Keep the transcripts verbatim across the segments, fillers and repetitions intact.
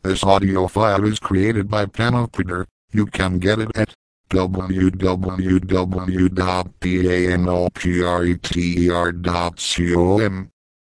This audio file is created by Panopter. You can get it at w w w dot panopter dot com.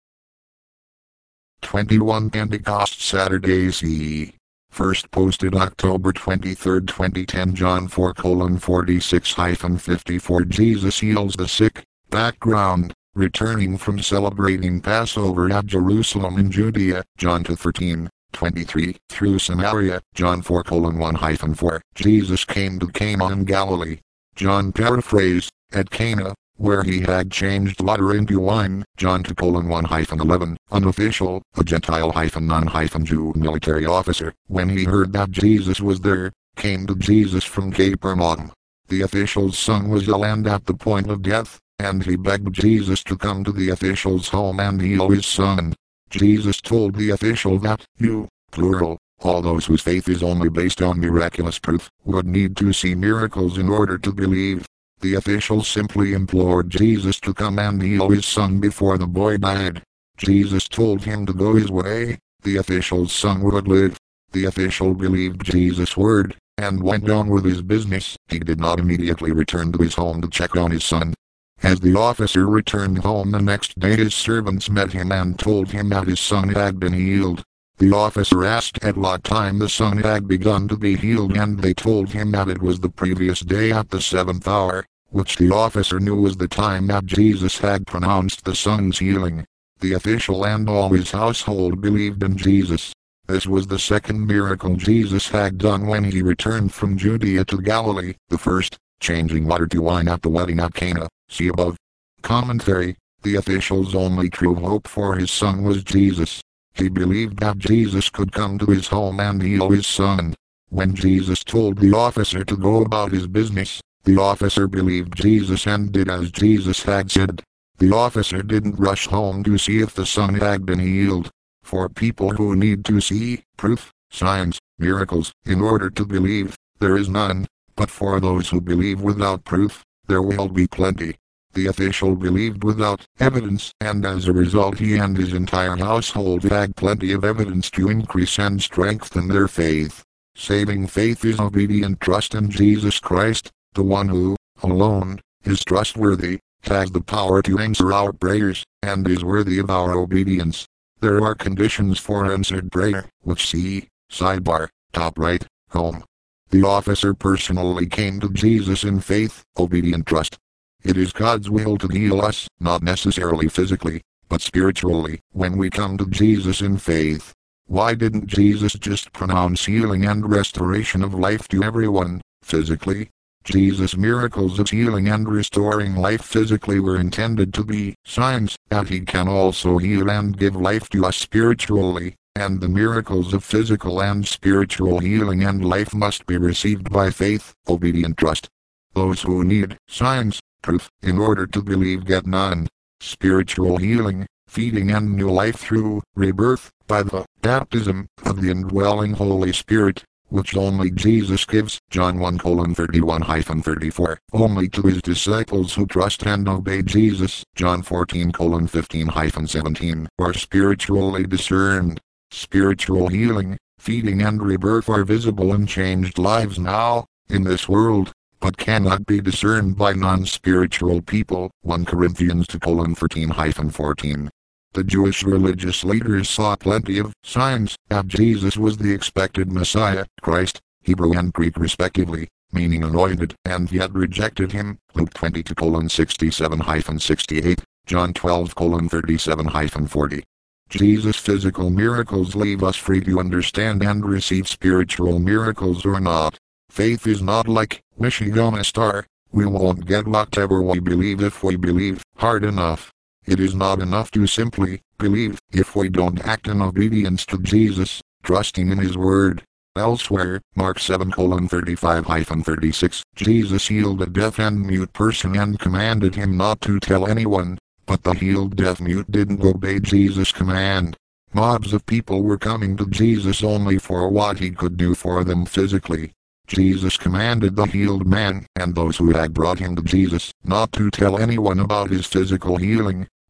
twenty-one Pentecost Saturday C. First posted October twenty-third, twenty ten. John four forty-six fifty-four. Jesus heals the sick. Background: returning from celebrating Passover at Jerusalem in Judea, John two thirteen twenty-three, through Samaria, John four one four. Jesus came to Cana in Galilee. John paraphrased, at Cana, where he had changed water into wine, John two one eleven. Unofficial, a Gentile non-Jew military officer, when he heard that Jesus was there, came to Jesus from Capernaum. The official's son was ill and at the point of death, and he begged Jesus to come to the official's home and heal his son. Jesus told the official that you, plural, all those whose faith is only based on miraculous proof, would need to see miracles in order to believe. The official simply implored Jesus to come and heal his son before the boy died. Jesus told him to go his way. The official's son would live. The official believed Jesus' word, and went on with his business. He did not immediately return to his home to check on his son. As the officer returned home the next day, his servants met him and told him that his son had been healed. The officer asked at what time the son had begun to be healed, and they told him that it was the previous day at the seventh hour, which the officer knew was the time that Jesus had pronounced the son's healing. The official and all his household believed in Jesus. This was the second miracle Jesus had done when he returned from Judea to Galilee. The first, changing water to wine at the wedding at Cana. See above. Commentary: the official's only true hope for his son was Jesus. He believed that Jesus could come to his home and heal his son. When Jesus told the officer to go about his business, the officer believed Jesus and did as Jesus had said. The officer didn't rush home to see if the son had been healed. For people who need to see proof, signs, miracles, in order to believe, there is none. But for those who believe without proof, there will be plenty. The official believed without evidence, and as a result he and his entire household had plenty of evidence to increase and strengthen their faith. Saving faith is obedient trust in Jesus Christ, the one who, alone, is trustworthy, has the power to answer our prayers, and is worthy of our obedience. There are conditions for answered prayer, which see, sidebar, top right, home. The officer personally came to Jesus in faith, obedient trust. It is God's will to heal us, not necessarily physically, but spiritually, when we come to Jesus in faith. Why didn't Jesus just pronounce healing and restoration of life to everyone, physically? Jesus' miracles of healing and restoring life physically were intended to be signs that he can also heal and give life to us spiritually. And the miracles of physical and spiritual healing and life must be received by faith, obedient trust. Those who need signs, proof, in order to believe get none. Spiritual healing, feeding and new life through rebirth, by the baptism of the indwelling Holy Spirit, which only Jesus gives, John one thirty-one thirty-four, only to his disciples who trust and obey Jesus, John fourteen fifteen seventeen, are spiritually discerned. Spiritual healing, feeding and rebirth are visible in changed lives now, in this world, but cannot be discerned by non-spiritual people, First Corinthians two thirteen fourteen. The Jewish religious leaders saw plenty of signs that Jesus was the expected Messiah, Christ, Hebrew and Greek respectively, meaning anointed, and yet rejected him, Luke twenty-two sixty-seven sixty-eight, John twelve thirty-seven forty. Jesus' physical miracles leave us free to understand and receive spiritual miracles or not. Faith is not like wishing on a star. We won't get whatever we believe if we believe hard enough. It is not enough to simply believe if we don't act in obedience to Jesus, trusting in his word. Elsewhere, Mark seven thirty-five thirty-six, Jesus healed a deaf and mute person and commanded him not to tell anyone. But the healed deaf-mute didn't obey Jesus' command. Mobs of people were coming to Jesus only for what he could do for them physically. Jesus commanded the healed man, and those who had brought him to Jesus, not to tell anyone about his physical healing,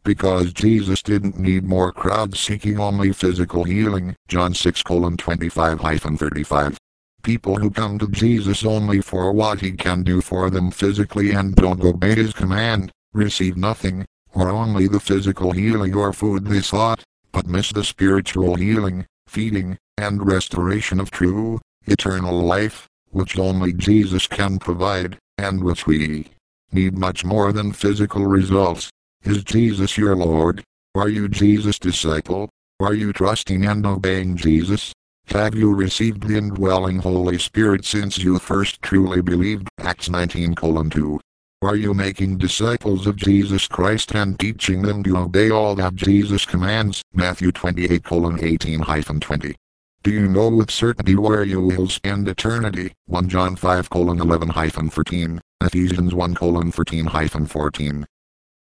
because Jesus didn't need more crowds seeking only physical healing. John six twenty-five thirty-five. People who come to Jesus only for what he can do for them physically and don't obey his command, receive nothing, or only the physical healing or food they sought, but miss the spiritual healing, feeding, and restoration of true, eternal life, which only Jesus can provide, and which we need much more than physical results. Is Jesus your Lord? Are you Jesus' disciple? Are you trusting and obeying Jesus? Have you received the indwelling Holy Spirit since you first truly believed? Acts nineteen two. Are you making disciples of Jesus Christ and teaching them to obey all that Jesus commands? Matthew twenty-eight eighteen twenty. Do you know with certainty where you will spend eternity? First John five eleven thirteen, Ephesians one thirteen fourteen.